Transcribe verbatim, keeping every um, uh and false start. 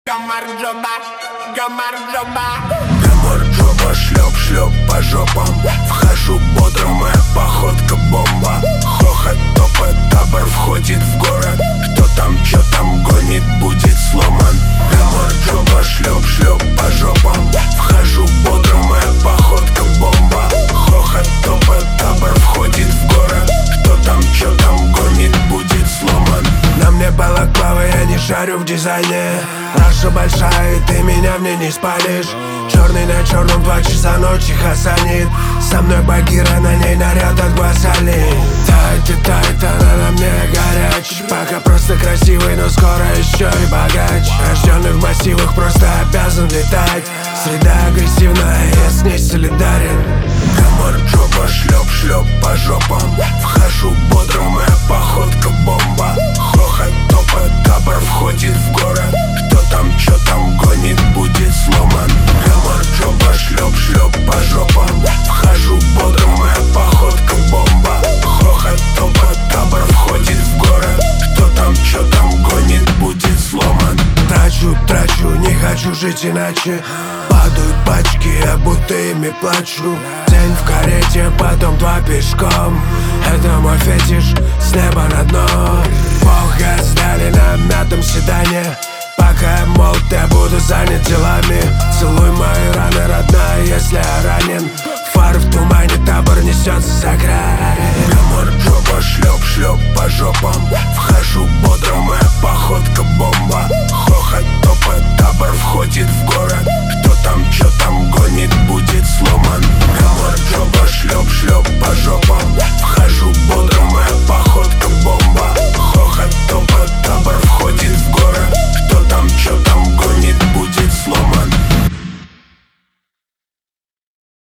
Гамарджоба, гамарджоба. Гамарджоба, шлеп-шлеп по жопам. Вхожу бодро, моя походка бомба. Хохот, топот, табор входит в город. Кто там, чё там гонит, будет сломан. Гамарджоба, шлеп-шлеп по жопам. Вхожу бодро, моя походка бомба. Хохот, топот, табор входит в город. Кто там, чё там гонит, будет сломан. На мне балаклава, я не шарю в дизайне. Раша большая, и ты меня в ней не спалишь. Черный на черном, два часа ночи хасанит. Со мной Багира, на ней наряд от Гвасали. Тает и тает, она на мне горяч. Пока просто красивый, но скоро еще и богач. Рожденный в массивах, просто обязан летать. Среда агрессивная, я с ней солидарен. Гамарджоба, шлеп-шлеп по жопам. Вхожу бодро, моя походка бомба. Хохот, топот, табор входит в город. Кто там, чё там гонит, будет сломан. Гамарджоба, шлеп-шлеп по жопам. Вхожу бодро, моя походка бомба. Хохот, топот, табор входит в город. Кто там, чё там гонит, будет сломан. Трачу, трачу, не хочу жить иначе. Падают пачки, я будто ими плачу. День в карете, потом два пешком. Это мой фетиш, с неба на дно. Бог сдали на мятом седане. Пока я молод, я буду занят делами. Целуй мои раны, родная, если я ранен. Фары в тумане, табор несется за край. Гамарджоба, шлеп-шлеп по жопам. Вхожу бодро, моя походка бомба. Хохот, топ